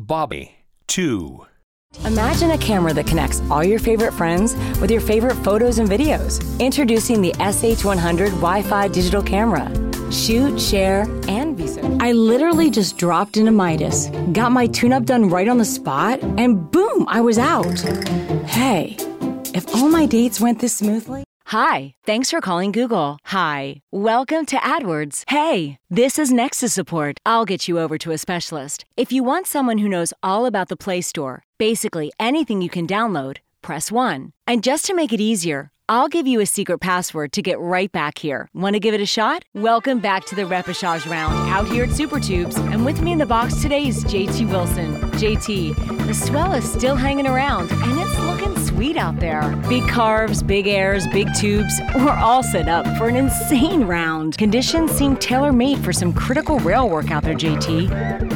Bobby. 2. Imagine a camera that connects all your favorite friends with your favorite photos and videos. Introducing the SH100 Wi-Fi digital camera. Shoot, share, and be so. I literally just dropped into Midas, got my tune-up done right on the spot, and boom, I was out. Hey, if all my dates went this smoothly... Hi, thanks for calling Google. Hi, welcome to AdWords. Hey, this is Nexus Support. I'll get you over to a specialist. If you want someone who knows all about the Play Store, basically anything you can download, press 1. And just to make it easier, I'll give you a secret password to get right back here. Want to give it a shot? Welcome back to the Repechage Round out here at SuperTubes. And with me in the box today is JT Wilson. JT, the swell is still hanging around and it's looking sweet out there. Big carbs, big airs, big tubes. We're all set up for an insane round. Conditions seem tailor-made for some critical rail work out there, JT.